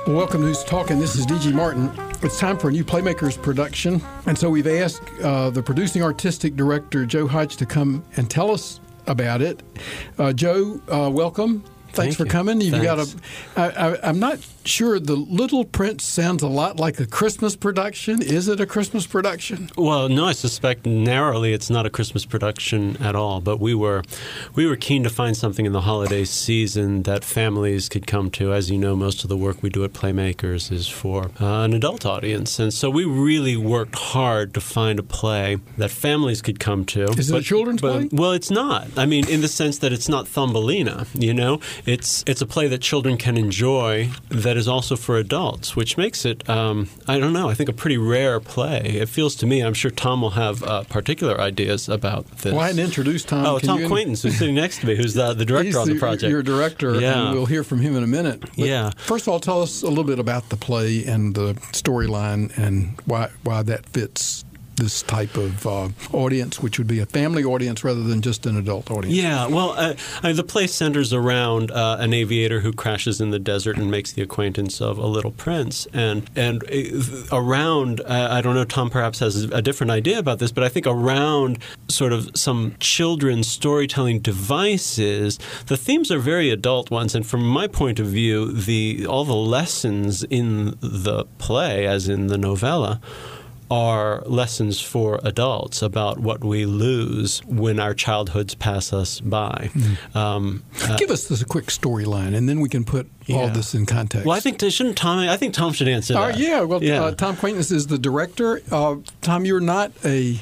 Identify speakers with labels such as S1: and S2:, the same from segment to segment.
S1: Well, welcome to Who's Talking. This is D.G. Martin. It's time for a new Playmakers production. And so we've asked the producing artistic director, Joe Hodge, to come and tell us about it. Joe, welcome. Thanks for coming. You've got I'm not sure. The Little Prince sounds a lot like a Christmas production. Is it a Christmas production?
S2: Well, no, I suspect narrowly it's not a Christmas production at all. But we were keen to find something in the holiday season that families could come to. As you know, most of the work we do at Playmakers is for an adult audience. And so we really worked hard to find a play that families could come to.
S1: Is it a children's play?
S2: Well, it's not. I mean, in the sense that it's not Thumbelina, you know? It's a play that children can enjoy that is also for adults, which makes it, I don't know, I think a pretty rare play. It feels to me, I'm sure Tom will have particular ideas about this.
S1: Well, I hadn't introduced Tom.
S2: Oh, Tom Quaintance, who's sitting next to me, who's the director on the project.
S1: Your director, and we'll hear from him in a minute. But first of all, tell us a little bit about the play and the storyline and why that fits this type of audience, which would be a family audience rather than just an adult audience. Yeah, well,
S2: the play centers around an aviator who crashes in the desert and makes the acquaintance of a little prince. And around, I don't know, Tom perhaps has a different idea about this, but I think around sort of some children's storytelling devices, the themes are very adult ones. And from my point of view, all the lessons in the play, as in the novella, are lessons for adults about what we lose when our childhoods pass us by.
S1: Mm-hmm. Give us this a quick storyline, and then we can put all this in context.
S2: Well, I think Tom should answer that.
S1: Tom Quaintance is the director. Tom, you're not a...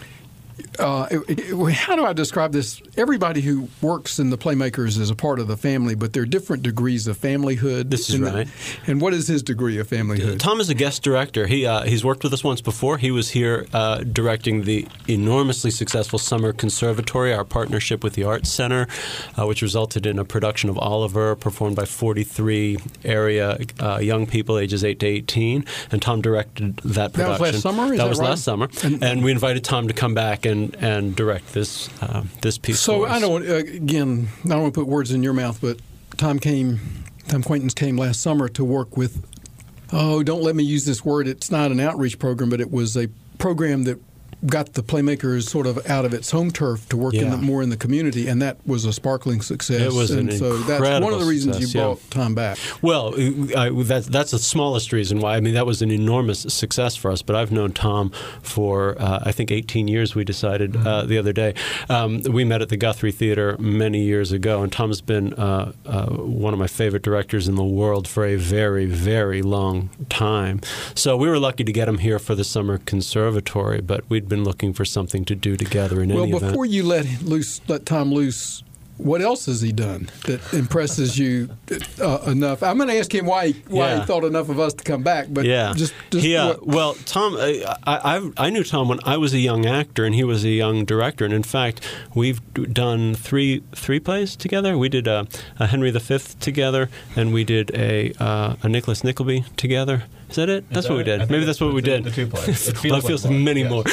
S1: how do I describe this? Everybody who works in the Playmakers is a part of the family, but there are different degrees of familyhood.
S2: This is right.
S1: And what is his degree of familyhood?
S2: Tom is a guest director. He's worked with us once before. He was here directing the enormously successful Summer Conservatory, our partnership with the Arts Center, which resulted in a production of Oliver performed by 43 area young people ages 8 to 18. And Tom directed that production.
S1: That was last summer?
S2: That was right? Last summer. And we invited Tom to come back and direct this piece.
S1: So I don't want to put words in your mouth, but Tom Quaintance came last summer to work with. Oh, don't let me use this word. It's not an outreach program, but it was a program that got the Playmakers sort of out of its home turf to work more in the community, and that was a sparkling success.
S2: It was
S1: so that's one of the reasons you brought Tom back.
S2: Well, that's the smallest reason why. I mean, that was an enormous success for us, but I've known Tom for, I think, 18 years, we decided the other day. We met at the Guthrie Theater many years ago, and Tom's been one of my favorite directors in the world for a very, very long time. So we were lucky to get him here for the Summer Conservatory, but we'd been looking for something to do together in any event.
S1: Well, before you let Tom loose, what else has he done that impresses you enough? I'm going to ask him why he thought enough of us to come back. But
S2: well, Tom, I knew Tom when I was a young actor and he was a young director, and in fact, we've done three plays together. We did a Henry V together, and we did a Nicholas Nickleby together. Is that it? That's what we did. Maybe that's what we did.
S3: The two plays. It
S2: feels like many more.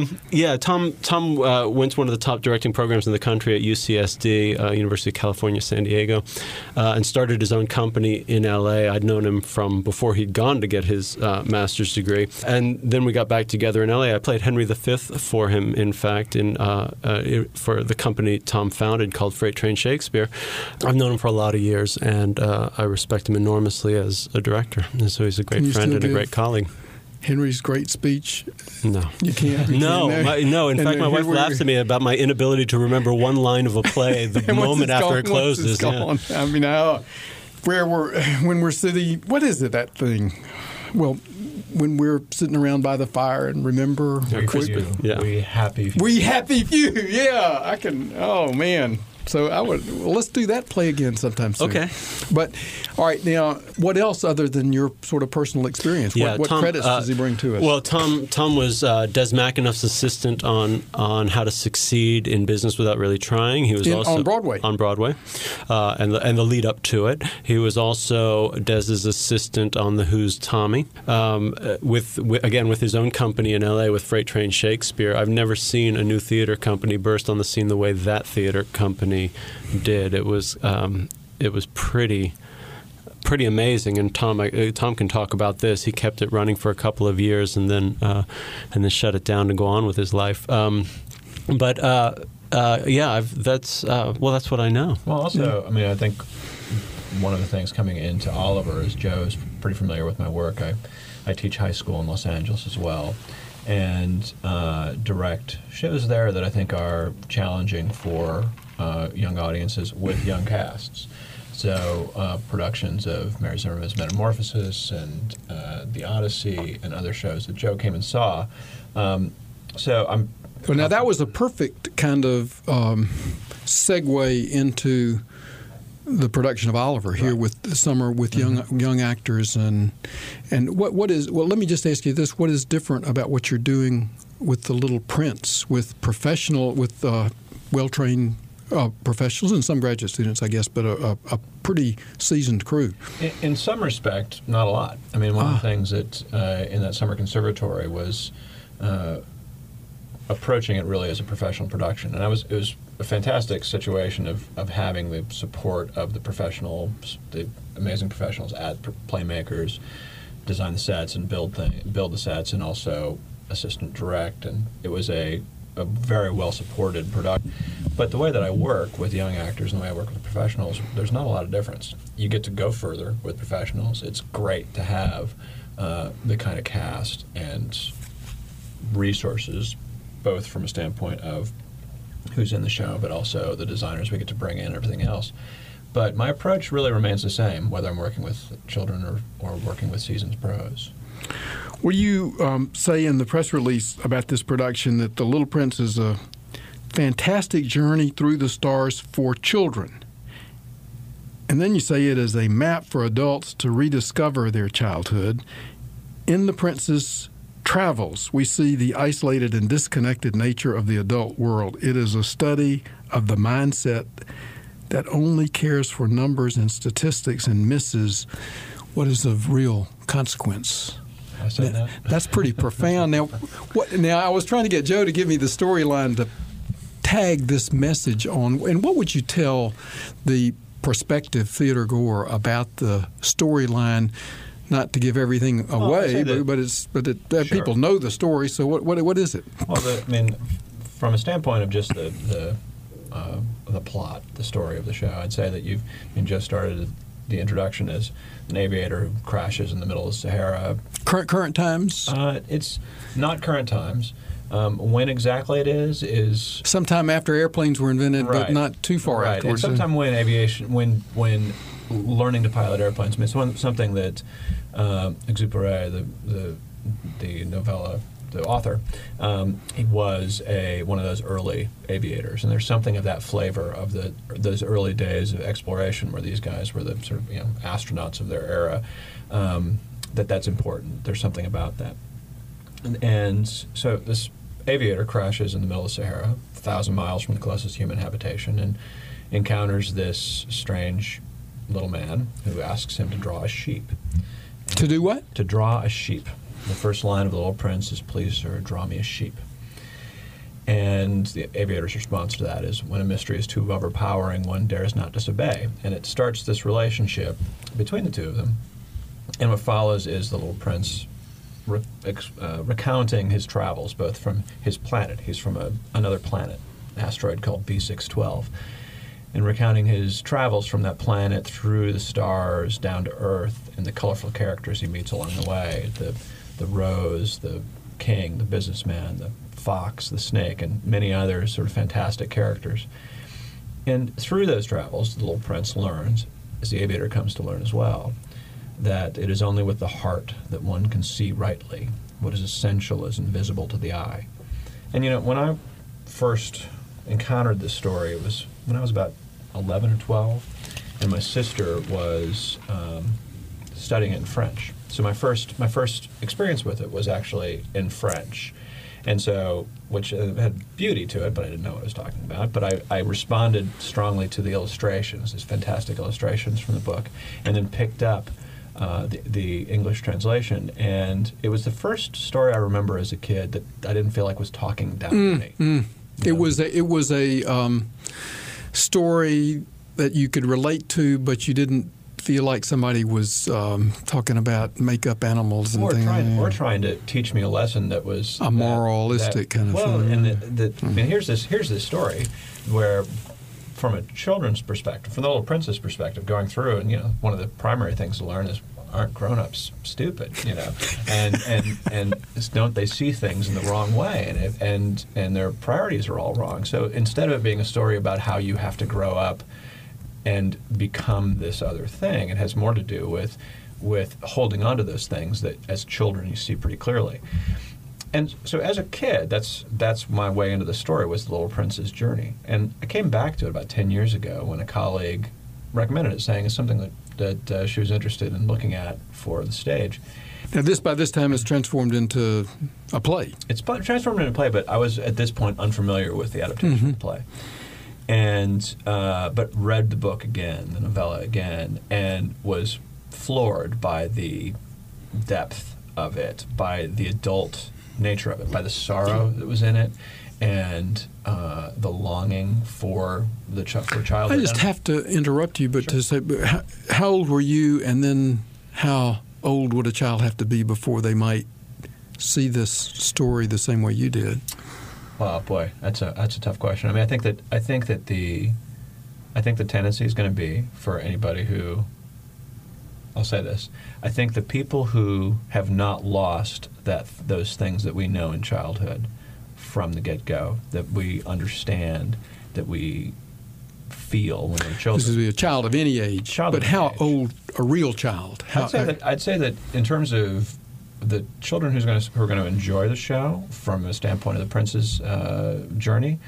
S2: Tom went to one of the top directing programs in the country at UCSD, University of California, San Diego, and started his own company in L.A. I'd known him from before he'd gone to get his master's degree. And then we got back together in L.A. I played Henry V for him, in fact, for the company Tom founded called Freight Train Shakespeare. I've known him for a lot of years, and I respect him enormously as a director. And so he's a great friend and a great colleague.
S1: Henry's great speech?
S2: No.
S1: You can't?
S2: No. In fact, my wife laughs at me about my inability to remember one line of a play the moment after it closes.
S1: I mean, when we're sitting, what is it, that thing? Well, when we're sitting around by the fire and remember...
S3: We happy few.
S1: We happy few, yeah. I can, oh, man. So let's do that play again sometime soon.
S2: Okay.
S1: But, all right, now, what else other than your sort of personal experience? What credits does he bring to us?
S2: Well, Tom was Des McAnuff's assistant on How to Succeed in Business Without Really Trying. He was also
S1: on Broadway.
S2: On Broadway, and the lead up to it. He was also Des's assistant on The Who's Tommy, with his own company in L.A. with Freight Train Shakespeare. I've never seen a new theater company burst on the scene the way that theater company did. It was pretty pretty amazing. And Tom can talk about this. He kept it running for a couple of years and then shut it down to go on with his life. That's what I know.
S3: Well, also, I mean, I think one of the things coming into Oliver is Joe's pretty familiar with my work. I teach high school in Los Angeles as well, and direct shows there that I think are challenging for young audiences with young casts. So productions of Mary Zimmerman's Metamorphosis and The Odyssey and other shows that Joe came and saw.
S1: Well, now that was a perfect kind of segue into the production of Oliver here with the summer with young actors and what is, well, let me just ask you this: what is different about what you're doing with The Little Prince with well-trained professionals and some graduate students, I guess, but a pretty seasoned crew?
S3: In some respect, not a lot. I mean, one of the things that in that summer conservatory was approaching it really as a professional production, and it was a fantastic situation of having the support of the amazing professionals at Playmakers, design the sets and build the sets, and also assistant direct, and it was a very well supported production. But the way that I work with young actors and the way I work with professionals, there's not a lot of difference. You get to go further with professionals. It's great to have the kind of cast and resources, both from a standpoint of who's in the show, but also the designers we get to bring in and everything else. But my approach really remains the same, whether I'm working with children or working with seasoned pros.
S1: Well, you say in the press release about this production that The Little Prince is a fantastic journey through the stars for children. And then you say it is a map for adults to rediscover their childhood. In the Prince's travels, we see the isolated and disconnected nature of the adult world. It is a study of the mindset that only cares for numbers and statistics and misses what is of real consequence.
S3: I said that.
S1: That's pretty profound. Now, I was trying to get Joe to give me the storyline to tag this message on. And what would you tell the prospective theater goer about the storyline? Not to give everything away, but people know the story. So what is it?
S3: Well, from a standpoint of just the plot, the story of the show, I'd say that you've just started the introduction as an aviator who crashes in the middle of the Sahara.
S1: Current times?
S3: It's not current times. When exactly it is
S1: sometime after airplanes were invented, right, but not too far afterwards.
S3: And sometime when learning to pilot airplanes. I mean, it's something that Exupéry, the novella, the author, he was one of those early aviators, and there's something of that flavor of those early days of exploration where these guys were the sort of astronauts of their era. That's important. There's something about that, and so this aviator crashes in the middle of the Sahara, 1,000 miles from the closest human habitation, and encounters this strange little man who asks him to draw a sheep.
S1: To do what?
S3: To draw a sheep. The first line of The Little Prince is, "Please, sir, draw me a sheep." And the aviator's response to that is, "When a mystery is too overpowering, one dares not disobey." And it starts this relationship between the two of them. And what follows is The Little Prince recounting his travels, both from his planet. He's from another planet, an asteroid called B612. And recounting his travels from that planet through the stars down to Earth and the colorful characters he meets along the way, the rose, the king, the businessman, the fox, the snake, and many other sort of fantastic characters. And through those travels, the Little Prince learns, as the aviator comes to learn as well, that it is only with the heart that one can see rightly. What is essential is invisible to the eye. And when I first encountered this story, it was when I was about 11 or 12, and my sister was studying it in French. So my first experience with it was actually in French, and so which had beauty to it, but I didn't know what I was talking about. But I responded strongly to the illustrations, these fantastic illustrations from the book, and then picked up the English translation, and it was the first story I remember as a kid that I didn't feel like was talking down to me.
S1: It was a story that you could relate to, but you didn't feel like somebody was talking about make-up animals and things.
S3: Or trying to teach me a lesson that was
S1: a moralistic kind of thing.
S3: I mean, here's this story where, from a children's perspective, from the Little Prince's perspective, going through, and one of the primary things to learn is, aren't grown-ups stupid, and don't they see things in the wrong way, and their priorities are all wrong. So instead of it being a story about how you have to grow up and become this other thing, it has more to do with holding on to those things that as children you see pretty clearly. And so as a kid, that's my way into the story, was the Little Prince's journey. And I came back to it about 10 years ago when a colleague recommended it, saying it's something that she was interested in looking at for the stage.
S1: Now, by this time is transformed into a play.
S3: It's transformed into a play, but I was at this point unfamiliar with the adaptation of the play, and but read the book again, the novella again, and was floored by the depth of it, by the adult nature of it, by the sorrow that was in it, and the longing for childhood.
S1: I just have to interrupt you, but to say, how old were you, and then how old would a child have to be before they might see this story the same way you did?
S3: Well, boy, that's a tough question. I mean, I think that the tendency is going to be for anybody who, I'll say this, I think the people who have not lost those things that we know in childhood from the get-go, that we understand, that we feel when we're children.
S1: This is a child of any age, but how old a real child?
S3: I'd say that in terms of the children who are going to enjoy the show from a standpoint of the Prince's journey,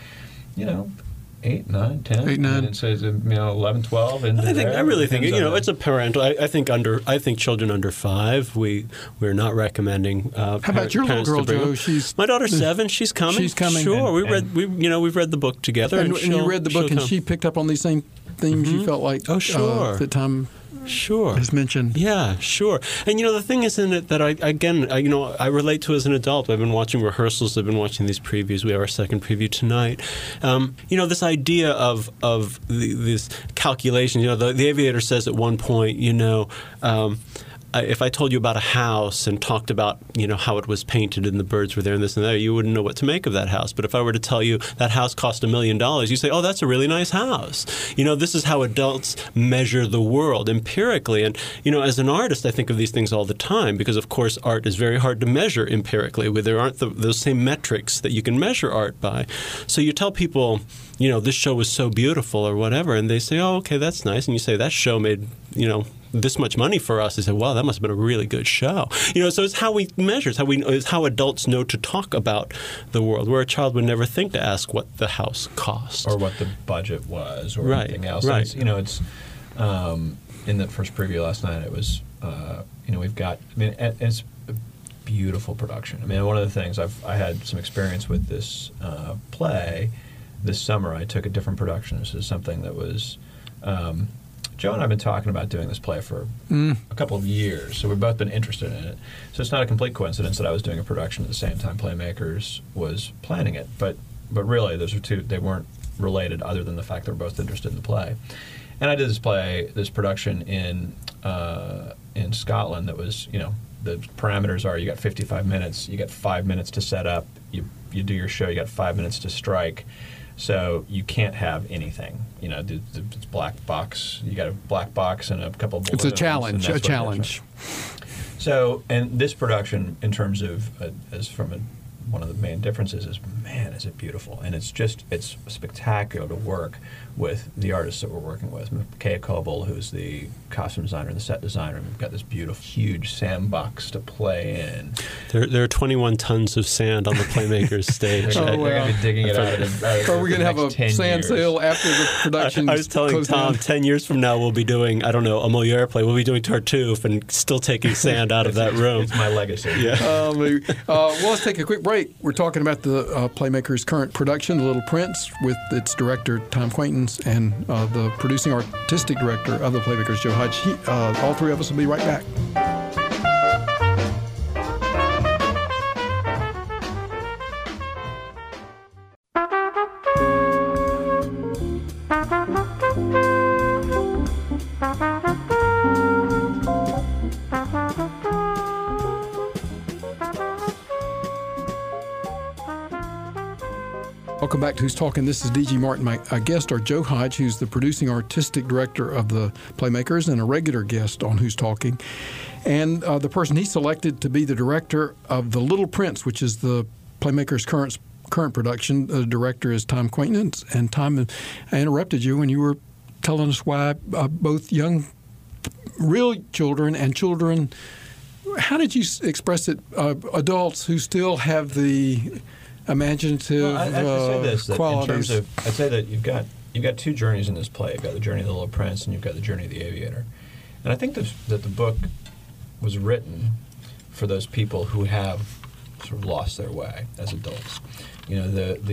S3: 8, 9, 10.
S1: 8, 9.
S3: And it says 11, 12. And
S2: I really think it's a parental. I think children under 5. We're not recommending.
S1: How about your little girl, Joe?
S2: My daughter's 7. She's coming.
S1: She's coming.
S2: Sure, we've read the book together,
S1: and you read the book, and she picked up on these same themes. You felt like, that Tom.
S2: Sure.
S1: As mentioned.
S2: Yeah, sure. And, the thing is in it that I relate to as an adult. I've been watching rehearsals. I've been watching these previews. We have our second preview tonight. This idea of this calculation, the aviator says at one point, if I told you about a house and talked about, how it was painted and the birds were there and this and that, you wouldn't know what to make of that house. But if I were to tell you that house cost $1 million, you say, oh, that's a really nice house. This is how adults measure the world empirically. And, as an artist, I think of these things all the time because, of course, art is very hard to measure empirically. There aren't those same metrics that you can measure art by. So you tell people, this show was so beautiful or whatever, and they say, oh, okay, that's nice. And you say, that show made, this much money for us. They say, wow, that must have been a really good show. So it's how we measure. It's how adults know to talk about the world, where a child would never think to ask what the house cost.
S3: Or what the budget was or anything else.
S2: Right.
S3: It's, it's in the first preview last night, it was, we've got, it's a beautiful production. One of the things, I had some experience with this play this summer. I took a different production. This is something that was... Joe and I have been talking about doing this play for a couple of years, so we've both been interested in it. So it's not a complete coincidence that I was doing a production at the same time Playmakers was planning it. But really, those are two. They weren't related, other than the fact that we're both interested in the play. And I did this production in Scotland. That was, the parameters are: you got 55 minutes, you got 5 minutes to set up, you do your show, you got 5 minutes to strike. So you can't have anything. It's black box. You got a black box and a couple of balloons.
S1: It's a challenge.
S3: So, and this production, in terms of, one of the main differences is, man, is it beautiful. And it's spectacular to work with the artists that we're working with. Kaya Coble, who's the costume designer and the set designer. And we've got this beautiful, huge sandbox to play in.
S2: There are 21 tons of sand on the Playmakers stage.
S3: They're going to be digging it out of the
S1: Are we going to have a sand sale after the production?
S2: I was telling Tom, 10 years from now we'll be doing, a Moliere play. We'll be doing Tartuffe and still taking sand out of that room.
S3: It's my legacy.
S2: Yeah.
S1: Well, let's take a quick break. We're talking about the Playmakers' current production, The Little Prince, with its director, Tom Quaintance, and the producing artistic director of the Playmakers, Joe Hodge. All three of us will be right back. Welcome back to Who's Talking. This is D.G. Martin. My guest are Joe Hodge, who's the producing artistic director of the Playmakers and a regular guest on Who's Talking, and the person he selected to be the director of The Little Prince, which is the Playmakers' current production. The director is Tom Quaintance. And Tom, I interrupted you when you were telling us why both young, real children and children. How did you express it? Adults who still have the imaginative
S3: I'd say this, that
S1: qualities.
S3: In terms of, I'd say that you've got two journeys in this play. You've got the journey of the Little Prince, and you've got the journey of the Aviator. And I think that the book was written for those people who have sort of lost their way as adults. You know,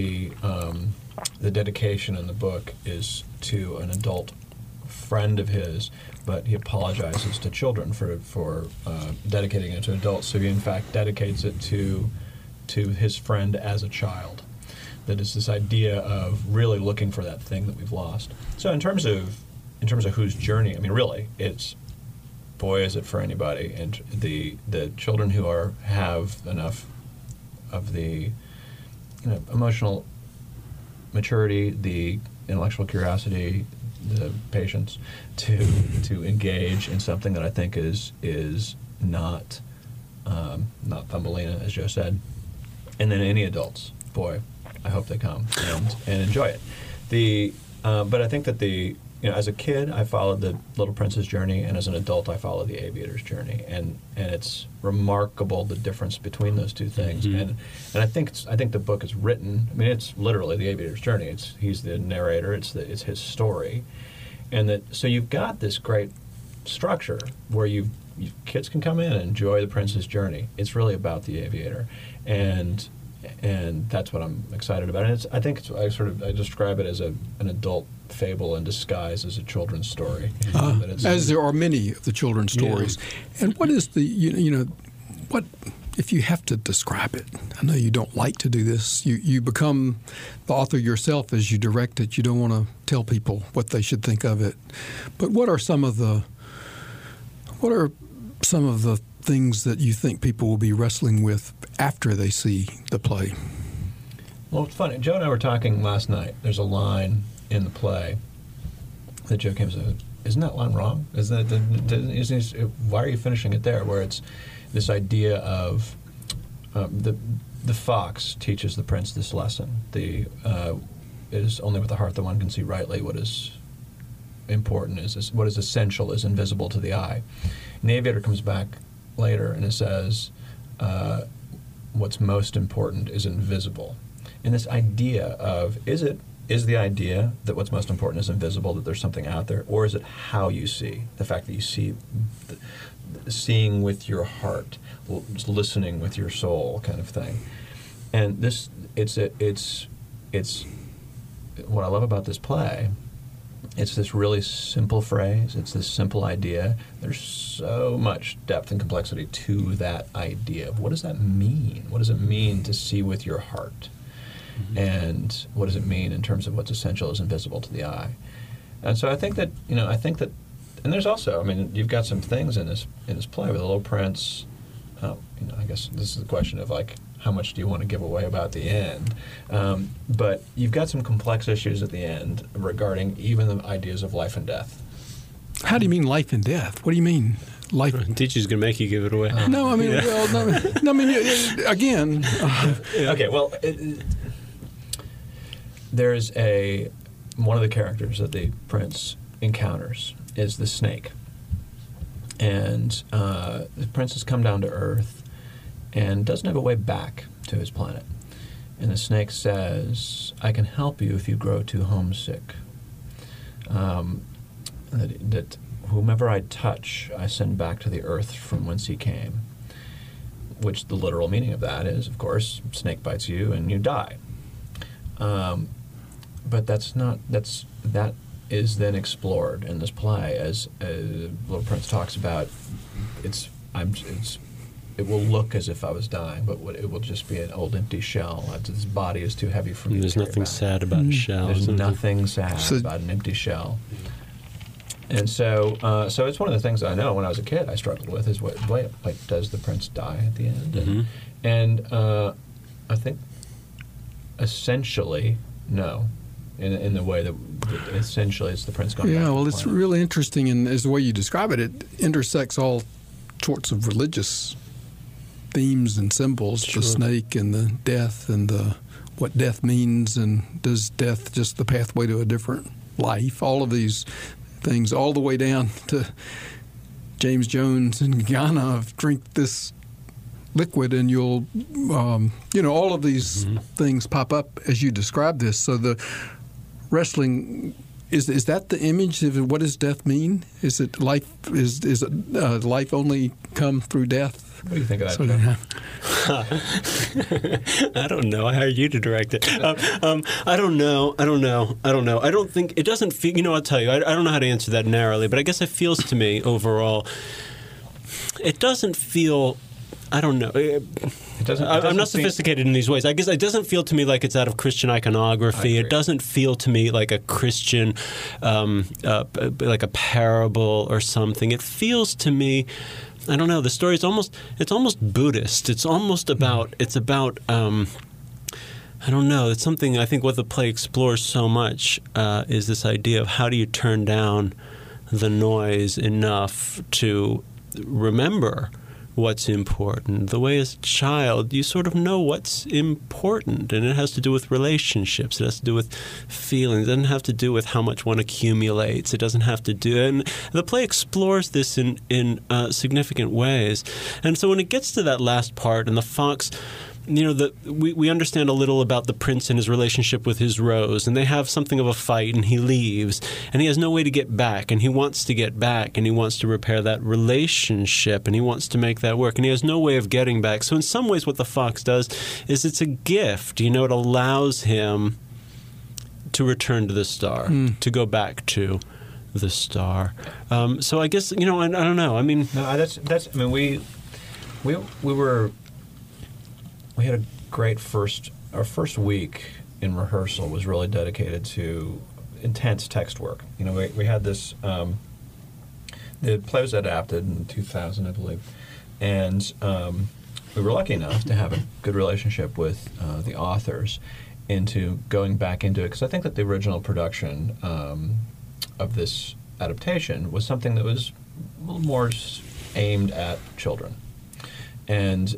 S3: the dedication in the book is to an adult friend of his, but he apologizes to children for dedicating it to adults. So he in fact dedicates it to his friend as a child. That is this idea of really looking for that thing that we've lost. So in terms of whose journey, I mean, really, it's, boy, is it for anybody. And the children who have enough of the emotional maturity, the intellectual curiosity, the patience to engage in something that I think is not Thumbelina, as Joe said. And then any adults, boy, I hope they come and enjoy it. But I think that as a kid, I followed the Little Prince's journey, and as an adult, I followed the Aviator's journey, and it's remarkable the difference between those two things. Mm-hmm. And I think the book is written. I mean, it's literally the Aviator's journey. He's the narrator. It's his story, and so you've got this great structure where kids can come in and enjoy the Prince's journey. It's really about the Aviator, and that's what I'm excited about. And I describe it as an adult fable in disguise as a children's story.
S1: As there are many of the children's stories. Yeah. And what is what if you have to describe it? I know you don't like to do this. You become the author yourself as you direct it. You don't want to tell people what they should think of it. But what are some of the things that you think people will be wrestling with after they see the play?
S3: Well, it's funny. Joe and I were talking last night. There's a line in the play that Joe came and said, "Isn't that line wrong? Why are you finishing it there?" Where it's this idea of the fox teaches the prince this lesson. It is only with the heart that one can see rightly what is important, what is essential is invisible to the eye. And the Aviator comes back later and it says, what's most important is invisible. And this idea of, is the idea that what's most important is invisible, that there's something out there, or is it how you see? The fact that you see, seeing with your heart, listening with your soul, kind of thing. And it's what I love about this play. It's this really simple phrase. It's this simple idea. There's so much depth and complexity to that idea. What does that mean? What does it mean to see with your heart? Mm-hmm. And what does it mean in terms of what's essential is invisible to the eye? And so I think that, and there's also, you've got some things in this play with the Little Prince. I guess this is the question of how much do you want to give away about the end? But you've got some complex issues at the end regarding even the ideas of life and death.
S1: How do you mean life and death? What do you mean life?
S2: Teacher's going to make you give it away.
S1: No, again.
S3: Okay, well, there's one of the characters that the prince encounters is the snake. And the prince has come down to Earth and doesn't have a way back to his planet. And the snake says, "I can help you if you grow too homesick. That whomever I touch, I send back to the earth from whence he came." Which the literal meaning of that is, of course, snake bites you and you die. But that is then explored in this play as Little Prince talks about. It will look as if I was dying, but it will just be an old empty shell. This body is too heavy for me.
S2: There's nothing sad about a shell.
S3: There's nothing sad about an empty shell. And so it's one of the things that I know when I was a kid I struggled with is does the prince die at the end?
S2: Mm-hmm.
S3: And I think essentially No. In the way that essentially it's the prince going back
S1: Yeah,
S3: to
S1: well,
S3: the
S1: it's
S3: planet.
S1: really interesting, and as the way you describe it, it intersects all sorts of religious themes and symbols,
S2: Sure.
S1: the snake and the death and what death means, and does death just the pathway to a different life, all of these things, all the way down to James Jones in Ghana of drink this liquid and you'll, all of these things pop up as you describe this. So the wrestling, is that the image of what does death mean? Is it life? Is it life only come through death?
S3: What do you think of that,
S1: So,
S3: Joe?
S2: I don't know. I hired you to direct it. I don't know. I don't think it doesn't feel. I'll tell you. I don't know how to answer that narrowly, but I guess it feels to me overall. It doesn't feel. I don't know. I'm not sophisticated in these ways. I guess it doesn't feel to me like it's out of Christian iconography. It doesn't feel to me like a Christian, like a parable or something. It feels to me, I don't know. The story is almost Buddhist. It's almost about. It's about. I don't know. It's something I think what the play explores so much is this idea of how do you turn down the noise enough to remember what's important. The way as a child, you sort of know what's important, and it has to do with relationships. It has to do with feelings. It doesn't have to do with how much one accumulates. It doesn't have to do. And the play explores this in significant ways. And so when it gets to that last part, and the fox. We understand a little about the prince and his relationship with his rose, and they have something of a fight, and he leaves, and he has no way to get back, and he wants to get back, and he wants to repair that relationship, and he wants to make that work, and he has no way of getting back. So in some ways what the fox does is it's a gift. It allows him to return to the star, to go back to the star. So I guess, I don't know. I mean... No,
S3: that's. I mean, we had a great our first week in rehearsal was really dedicated to intense text work. We had this, the play was adapted in 2000, I believe, and we were lucky enough to have a good relationship with the authors into going back into it, because I think that the original production of this adaptation was something that was a little more aimed at children. And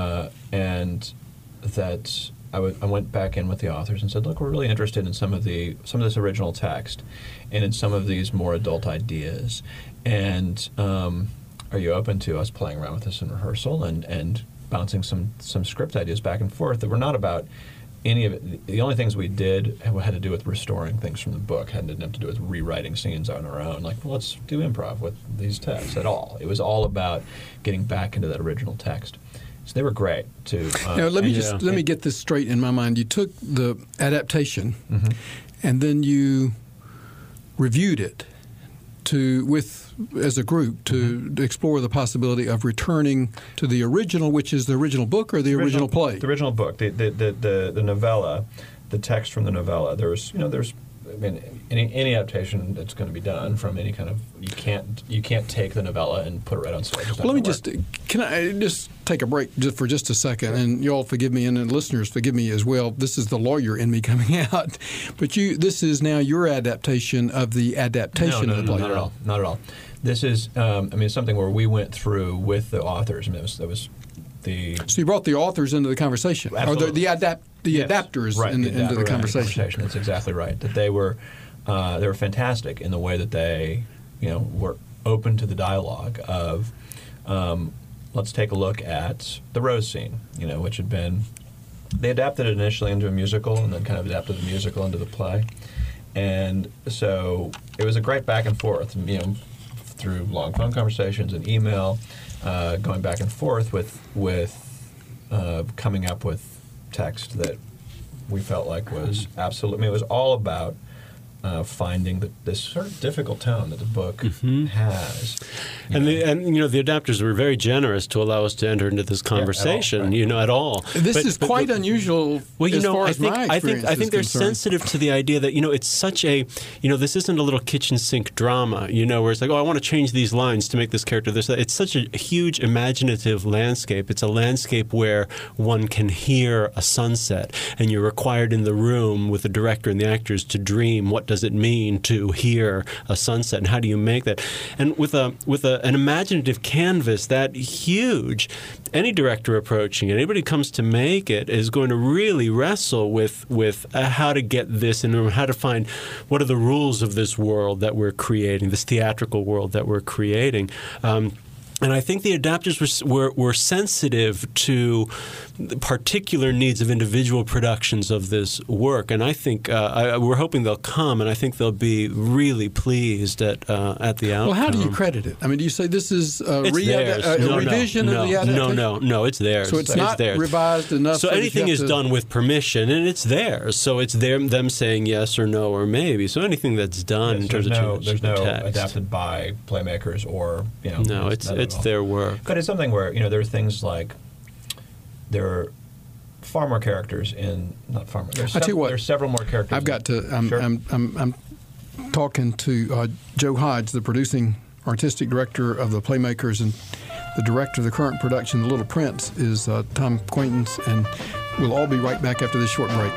S3: that I went back in with the authors and said, look, we're really interested in some of this original text and in some of these more adult ideas. And are you open to us playing around with this in rehearsal and bouncing some script ideas back and forth that were not about any of it? The only things we did had to do with restoring things from the book, hadn't have to do with rewriting scenes on our own. Like, well, let's do improv with these texts at all. It was all about getting back into that original text. So they were great too.
S1: Now, let me get this straight in my mind. You took the adaptation, and then you reviewed it as a group to explore the possibility of returning to the original, which is the original book or the original play.
S3: The original book, the novella, the text from the novella. There's any adaptation that's going to be done from any kind of you can't take the novella and put it right on stage.
S1: Well, can I just take a break for just a second, and you all forgive me, and the listeners forgive me as well. This is the lawyer in me coming out, but this is now your adaptation of the adaptation of the play.
S3: No, not at all. This is it's something where we went through with the authors. That was the. So
S1: you brought the authors into the conversation,
S3: absolutely.
S1: or the adapters into the conversation.
S3: That's exactly right. That they were fantastic in the way that they were open to the dialogue of let's take a look at the rose scene, which had been they adapted it initially into a musical and then kind of adapted the musical into the play, and so it was a great back and forth, through long phone conversations and email, going back and forth with coming up with text that we felt like was absolutely. It was all about finding this sort of difficult tone that the book has.
S2: And the adapters were very generous to allow us to enter into this conversation. At all.
S1: This is quite unusual.
S2: Well,
S1: as far as my
S2: I think they're
S1: concerned.
S2: sensitive to the idea that it's such a this isn't a little kitchen sink drama. Where it's like, I want to change these lines to make this character this. It's such a huge imaginative landscape. It's a landscape where one can hear a sunset, and you're required in the room with the director and the actors to dream. What does it mean to hear a sunset, and how do you make that? And with an imaginative canvas that huge, any director approaching it, anybody who comes to make it, is going to really wrestle with how to get this in the room, how to find what are the rules of this world that we're creating, this theatrical world that we're creating. And I think the adapters were sensitive to the particular needs of individual productions of this work, and I think we're hoping they'll come, and I think they'll be really pleased at the outcome.
S1: Well, how do you credit it? I mean, do you say this is a revision of the adaptation?
S2: No, it's theirs.
S1: So it's not
S2: theirs.
S1: Revised enough.
S2: So anything is done with permission, and it's theirs. So it's them saying yes or no or maybe. So anything that's done in terms of change,
S3: there's no
S2: text.
S3: adapted by playmakers or
S2: No, it's their work.
S3: But it's something where there are things like there are far more characters in not far more. There's several more characters.
S1: I've got to.
S3: Sure.
S1: I'm talking to Joe Hodge, the producing artistic director of the Playmakers, and the director of the current production, The Little Prince, is Tom Quaintance, and we'll all be right back after this short break.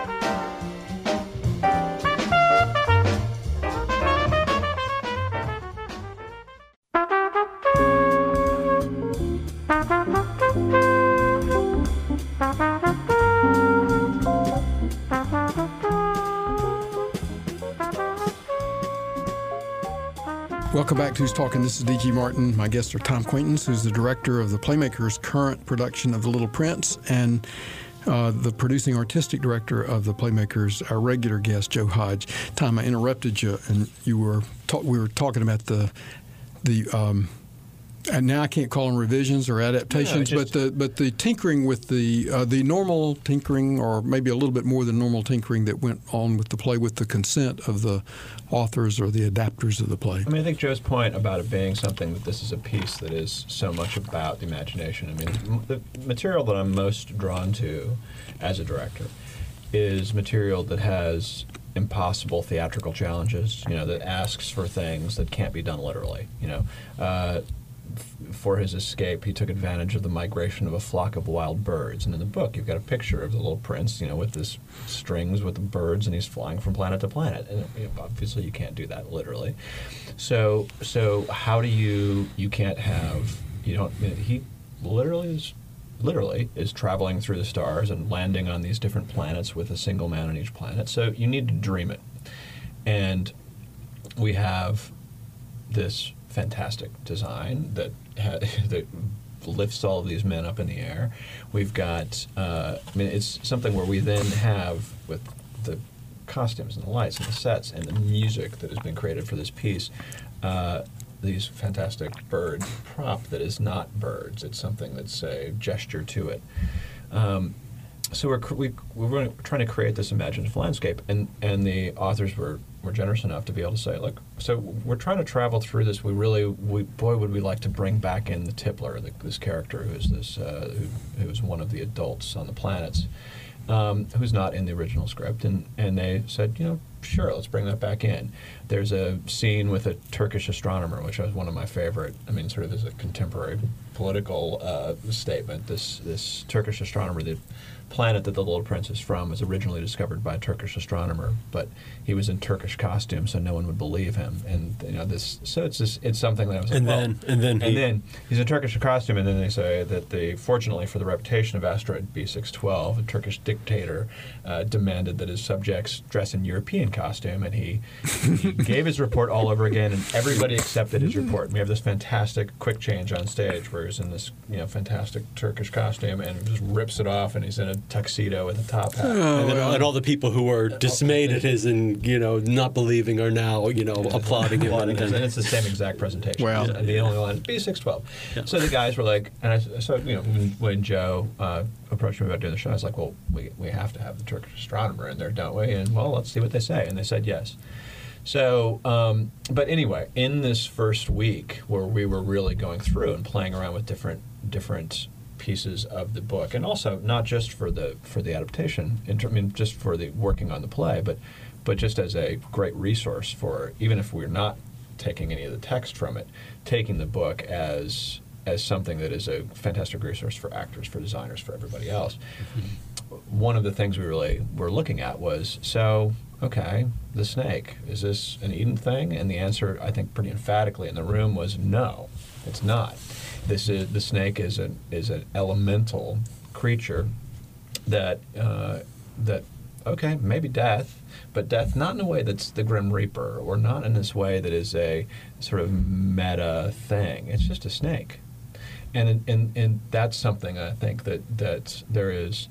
S1: Welcome back to Who's Talking. This is D.G. Martin. My guests are Tom Quaintance, who's the director of the Playmakers' current production of The Little Prince, and the producing artistic director of the Playmakers, our regular guest, Joe Hodge. Tom, I interrupted you, and we were talking about the and now I can't call them revisions or adaptations, but the tinkering with the normal tinkering, or maybe a little bit more than normal tinkering that went on with the play with the consent of the authors or the adapters of the play.
S3: I mean, I think Joe's point about it being something that this is a piece that is so much about the imagination. I mean, the material that I'm most drawn to as a director is material that has impossible theatrical challenges, that asks for things that can't be done literally, For his escape, he took advantage of the migration of a flock of wild birds. And in the book, you've got a picture of the little prince, with this strings with the birds, and he's flying from planet to planet. And obviously, you can't do that literally. So how do you can't have, he literally is traveling through the stars and landing on these different planets with a single man on each planet. So you need to dream it. And we have this fantastic design that lifts all of these men up in the air. We've got, it's something where we then have, with the costumes and the lights and the sets and the music that has been created for this piece, these fantastic bird prop that is not birds. It's something that's a gesture to it. So we're trying to create this imaginative landscape, and the authors were generous enough to be able to say, look, so we're trying to travel through this. Boy, would we like to bring back in the Tippler, this character who's one of the adults on the planets, who's not in the original script, and they said, sure, let's bring that back in. There's a scene with a Turkish astronomer, which was one of my favorite. I mean, sort of as a contemporary political statement. This Turkish astronomer, the planet that the Little Prince is from, was originally discovered by a Turkish astronomer, but he was in Turkish costume, so no one would believe him. And so it's something that I was like, and then he's in Turkish costume, and then they say that fortunately for the reputation of asteroid B612, a Turkish dictator demanded that his subjects dress in European costume, and he gave his report all over again, and everybody accepted his report. And we have this fantastic quick change on stage where he's in this fantastic Turkish costume and just rips it off, and he's in a tuxedo with a top hat.
S2: And all the people who were dismayed at his and not believing are now applauding him.
S3: And it's the same exact presentation.
S1: Wow.
S3: And the only one B612. Yeah. So the guys were like, when Joe approached me about doing the show, I was like, well, we have to have the Turkish astronomer in there, don't we? And well, let's see what they say. okay? And they said yes. So, but anyway, in this first week where we were really going through and playing around with different pieces of the book, and also not just for the adaptation, just for the working on the play, but just as a great resource for, even if we're not taking any of the text from it, taking the book as something that is a fantastic resource for actors, for designers, for everybody else. Mm-hmm. One of the things we really were looking at was, okay, the snake, is this an Eden thing? And the answer, I think, pretty emphatically in the room was no, it's not. The snake is an elemental creature that okay, maybe death, but death not in a way that's the Grim Reaper, or not in this way that is a sort of meta thing. It's just a snake, and that's something I think that there is.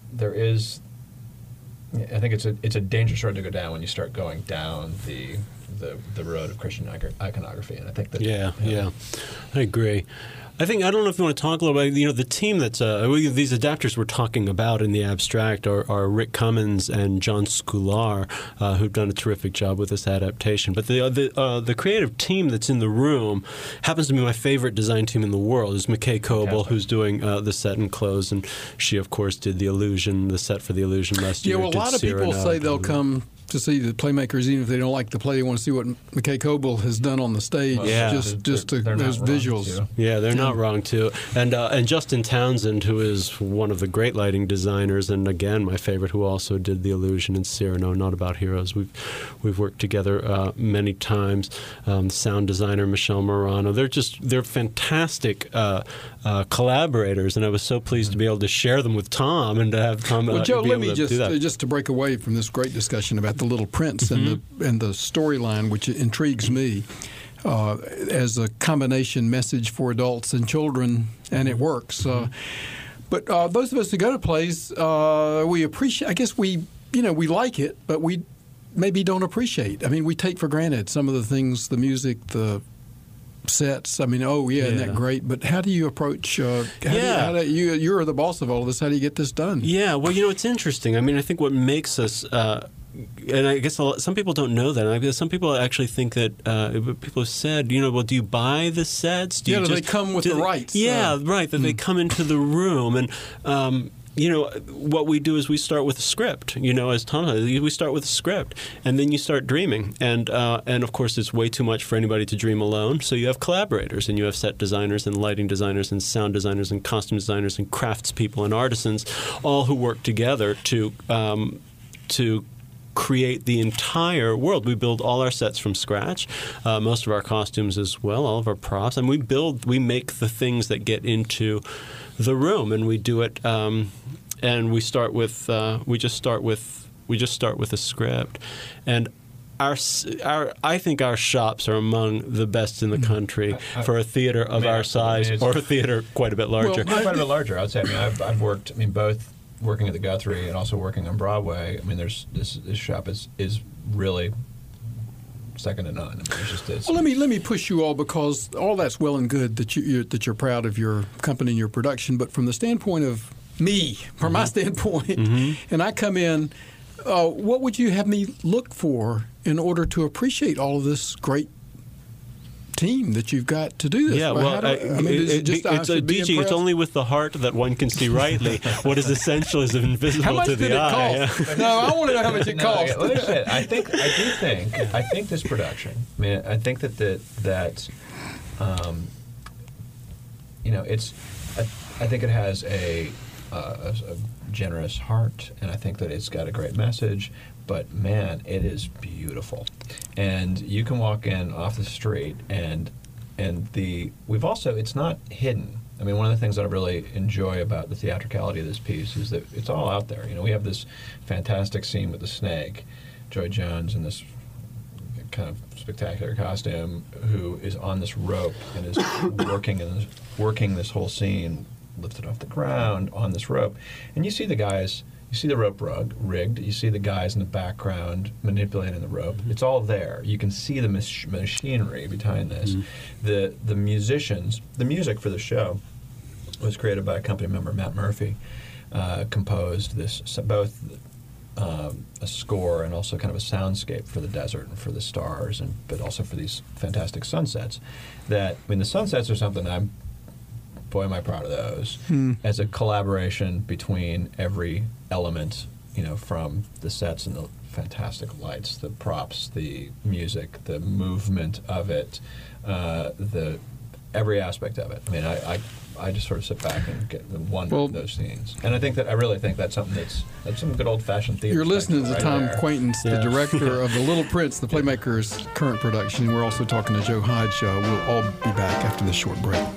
S3: I think it's a dangerous road to go down when you start going down the road of Christian iconography, and I think that
S2: yeah, I agree. I don't know if you want to talk a little about, the team that's these adapters we're talking about in the abstract are Rick Cummins and John Scular, who've done a terrific job with this adaptation. But the creative team that's in the room happens to be my favorite design team in the world. Is McKay Coble, who's doing the set and clothes, and she, of course, did the Illusion, the set for the Illusion last year.
S1: Yeah, well, a lot of people say they'll come to see the Playmakers, even if they don't like the play. They want to see what McKay Coble has done on the stage. Just to those visuals.
S2: Yeah, they're not wrong too. And Justin Townsend, who is one of the great lighting designers, and again my favorite, who also did the Illusion and Cyrano, Not About Heroes. We've worked together many times. Sound designer Michelle Morano. They're fantastic collaborators, and I was so pleased to be able to share them with Tom and to have Tom.
S1: Well, Joe, let me just to break away from this great discussion about the Little Prince and the storyline, which intrigues me as a combination message for adults and children, and it works. But those of us who go to plays, we appreciate. I guess we like it, but we maybe don't appreciate. I mean, we take for granted some of the things, the music, the sets. I mean, isn't that great? But how do you approach? You're the boss of all of this. How do you get this done?
S2: Yeah, well, it's interesting. I mean, I think what makes us. And I guess some people don't know that. Some people actually think that people have said, well, do you buy the sets?
S1: Do they come with the rights?
S2: Yeah, right. That they come into the room, and what we do is we start with a script. As Tom said, we start with a script, and then you start dreaming. And of course, it's way too much for anybody to dream alone. So you have collaborators, and you have set designers, and lighting designers, and sound designers, and costume designers, and craftspeople, and artisans, all who work together to create the entire world. We build all our sets from scratch, most of our costumes as well, all of our props, and we make the things that get into the room, and we do it. And we start with we just start with a script, and I think our shops are among the best in the country for a theater of our size, or a theater quite a bit larger.
S3: Quite a bit larger, I'd say. I've worked. both. Working at the Guthrie and also working on Broadway, this shop is really second to none.
S1: Well, let me push you all, because all that's well and good that you're proud of your company and your production, but from the standpoint of me, from my standpoint, and I come in, what would you have me look for in order to appreciate all of this great team that you've got to do this?
S2: Yeah, it's only with the heart that one can see rightly. What is essential is invisible to the eye.
S1: No, I want to know how much it cost.
S3: I think this production. I think that I think it has a generous heart, and I think that it's got a great message. But man, it is beautiful, and you can walk in off the street, and it's not hidden. One of the things that I really enjoy about the theatricality of this piece is that it's all out there. We have this fantastic scene with the snake, Joy Jones in this kind of spectacular costume, who is on this rope and is working this whole scene, lifted off the ground on this rope, and you see the guys. You see the rope rigged. You see the guys in the background manipulating the rope. It's all there. You can see the machinery behind this. The musicians, the music for the show was created by a company member, Matt Murphy. Composed this. Both a score and also kind of a soundscape for the desert and for the stars, but also for these fantastic sunsets. The sunsets are something boy, am I proud of those. As a collaboration between every element, from the sets and the fantastic lights, the props, the music, the movement of it, every aspect of it. I mean, I just sort of sit back and wonder at those scenes. And I really think that's something that's some good old-fashioned theater.
S1: You're listening to Tom Quaintance, the director of The Little Prince, the Playmakers' current production. We're also talking to Joe Hodge. We'll all be back after this short break.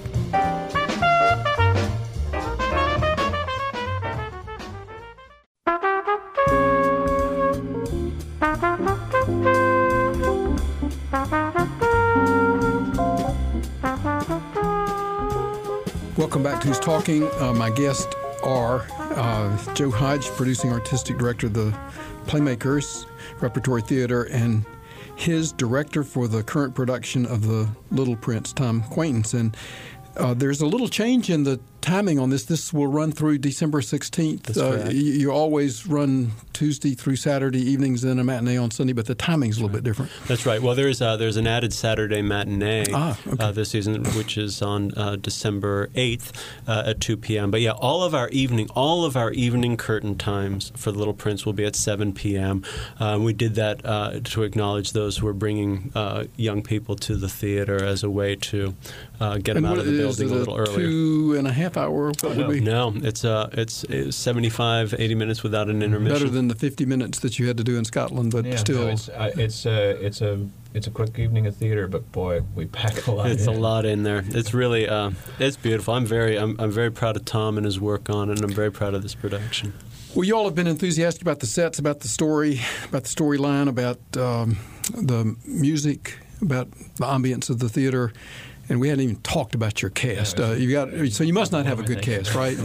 S1: Welcome back to Who's Talking. My guests are Joe Hodge, producing artistic director of the Playmakers Repertory Theater, and his director for the current production of The Little Prince, Tom Quaintance. And there's a little change in the timing on this. This will run through December 16th.
S2: That's correct.
S1: You always run Tuesday through Saturday evenings, then a matinee on Sunday, but the timing's a little bit different.
S2: That's right. Well, there's an added Saturday matinee this season, which is on December 8th at 2 p.m. But yeah, all of our evening curtain times for The Little Prince will be at 7 p.m. We did that to acknowledge those who are bringing young people to the theater as a way to get them out of the building a little earlier.
S1: 2.5 hour? What would be?
S2: No, it's 75, 80 minutes without an intermission.
S1: Better than the 50 minutes that you had to do in Scotland, but still.
S3: No, it's a quick evening of theater, but boy, we pack a lot.
S2: It's a lot in there. It's really it's beautiful. I'm very proud of Tom and his work on it, and I'm very proud of this production.
S1: Well, you all have been enthusiastic about the sets, about the story, about the storyline, about the music, about the ambience of the theater. And we hadn't even talked about your cast. So you must not have a good cast, right?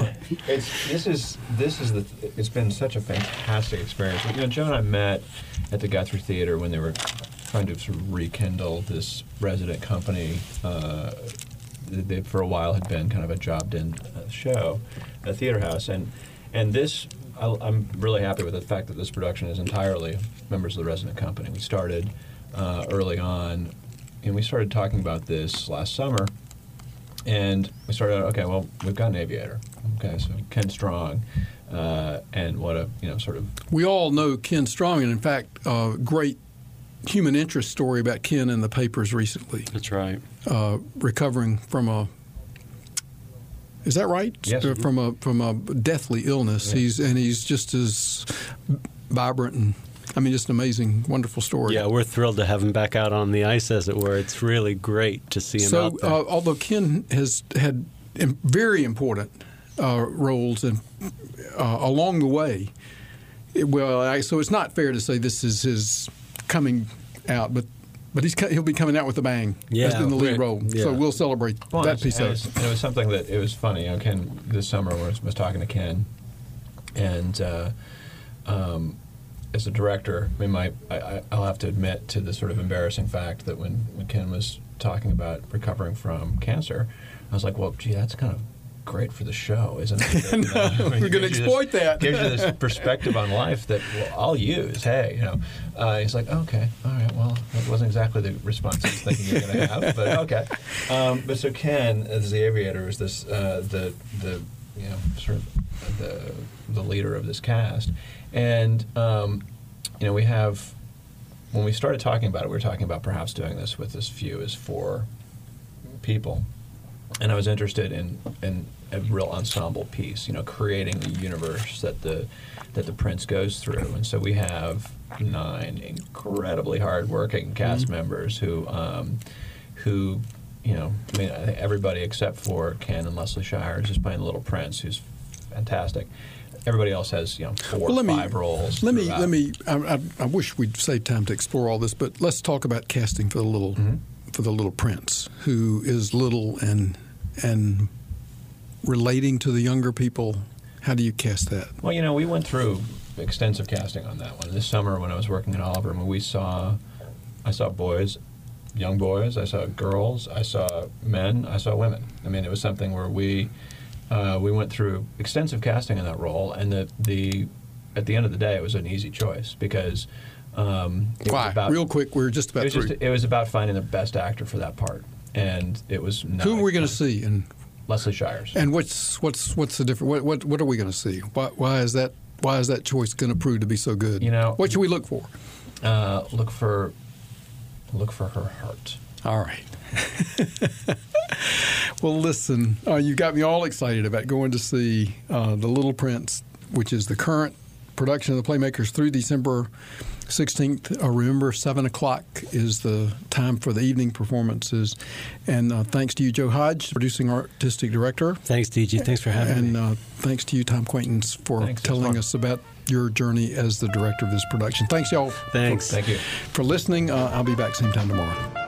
S3: It's been such a fantastic experience. Joe and I met at the Guthrie Theater when they were trying to sort of rekindle this resident company. They for a while had been kind of a jobbed-in show, a theater house, and this. I'm really happy with the fact that this production is entirely members of the resident company. We started early on. And we started talking about this last summer, and we started out, okay, well, we've got an aviator. Okay, so Ken Strong, and what a, sort of...
S1: We all know Ken Strong, and in fact, a great human interest story about Ken in the papers recently.
S2: That's right.
S1: Recovering from a... Is that right?
S3: Yes.
S1: From a deathly illness.
S3: Yes.
S1: He's just as vibrant and... just an amazing, wonderful story.
S2: Yeah, we're thrilled to have him back out on the ice, as it were. It's really great to see him out there.
S1: Although Ken has had very important roles along the way, so it's not fair to say this is his coming out, but he'll be coming out with a bang in the lead role.
S2: Yeah.
S1: So we'll celebrate that piece of it.
S3: And it was something that, it was funny. Ken, this summer, was talking to Ken, and... as a director, I'll have to admit to the sort of embarrassing fact that when Ken was talking about recovering from cancer, I was like, well, gee, that's kind of great for the show, isn't it?
S1: We're going to exploit that.
S3: Gives you this perspective on life that I'll use. Hey, he's like, okay, all right, well, that wasn't exactly the response I was thinking you were going to have, but okay. But so Ken, as the aviator, is this sort of the leader of this cast. And, we have, when we started talking about it, we were talking about perhaps doing this with as few as 4 people. And I was interested in a real ensemble piece, creating the universe that the Prince goes through. And so we have 9 incredibly hardworking cast members who I think everybody except for Ken and Leslie Shires is playing the Little Prince, who's fantastic. Everybody else has 4 or 5 roles.
S1: Let me. I wish we'd save time to explore all this, but let's talk about casting for the Little Prince, who is little and relating to the younger people. How do you cast that?
S3: Well, we went through extensive casting on that one this summer when I was working at Oliver. I saw boys, young boys. I saw girls. I saw men. I saw women. It was something where we went through extensive casting in that role, and the at the end of the day, it was an easy choice because it was
S1: Why?
S3: about,
S1: Real quick, we're just about through.
S3: it was about finding the best actor for that part, and it was not
S1: Who are we going to see? And
S3: Leslie Shires.
S1: And what's the difference? What are we going to see? Why is that choice going to prove to be so good? What should we look for?
S3: Look for her heart.
S1: All right. Well, listen, you got me all excited about going to see The Little Prince, which is the current production of the Playmakers through December 16th. Remember, 7 o'clock is the time for the evening performances. And thanks to you, Joe Hodge, producing artistic director.
S2: Thanks, DG. Thanks for having me.
S1: And thanks to you, Tom Quaintance, for telling us about your journey as the director of this production. Thanks, y'all.
S2: Thanks.
S3: Thank you.
S1: For listening. I'll be back same time tomorrow.